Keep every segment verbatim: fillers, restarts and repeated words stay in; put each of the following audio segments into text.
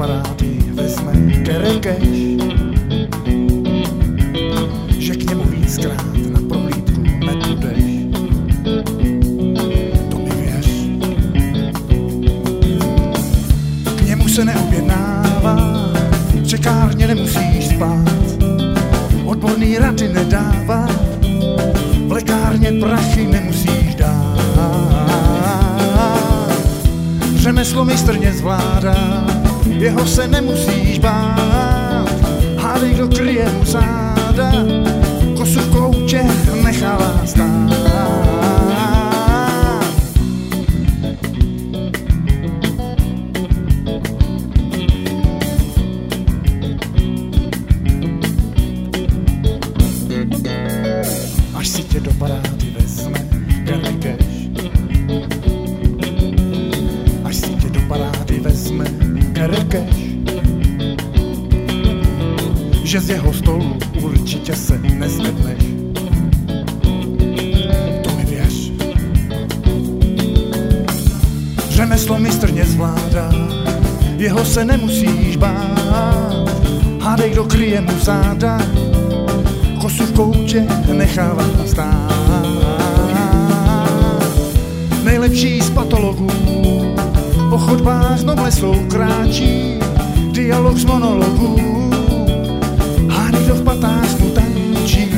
parády vezme kerekeš, že k němu víckrát na prohlídku nepůjdeš. To mi věř. K němu se neobjednává, v čekárně nemusíš spát, odborný rady nedává, v lékárně prachy nemusíš dát. Řemeslo mistrně zvládá, jeho se nemusíš bát, hádej, kdo kryje mu záda, kosu v koutě nechává stát. Až si tě do parády vezme kerekeš, až si tě do parády vezme kerekeš, že z jeho stolu určitě se nezvedneš. To mi věř. Řemeslo mistrně zvládá, jeho se nemusíš bát, hádej, kdo kryje mu záda, kosu v koutě nechává stát. Nejlepší z patologů po chodbách s noblesou kráčí, dialog z monologů, hádej, kdo v patách mu tančí.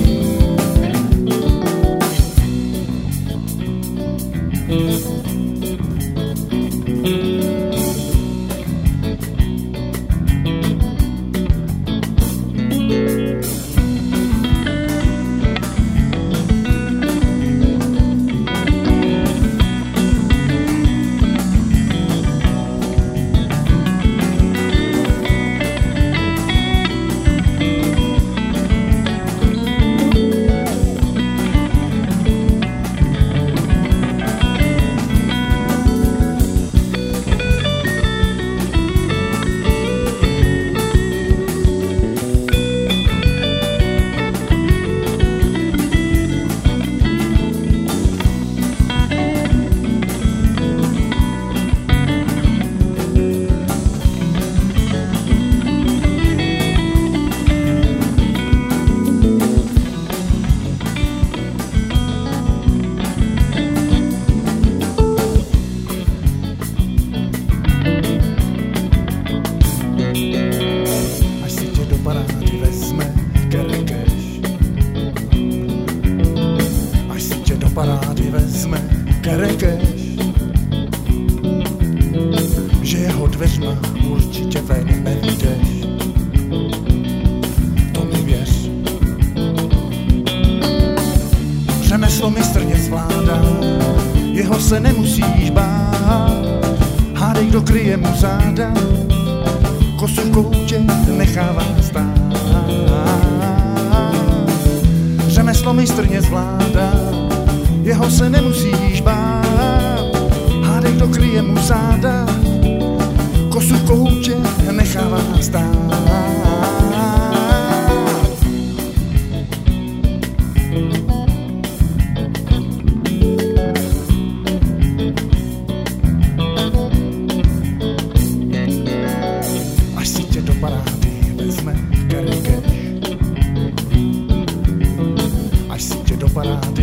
Parády vezme kerekeš, až si tě do parády vezme kerekeš, že jeho dveřma určitě ven nevídeš. To mi věř. Řemeslo mistrně zvládá, jeho se nemusíš bát, hádej, kdo kryje mu záda, kosu v koutě nechává stát. Řemeslo mistrně zvládá, jeho se nemusíš bát, hádej, kdo kryje mu záda, kosu v koutě nechává stát. Do parády vezme kerekeš, až si tě do parády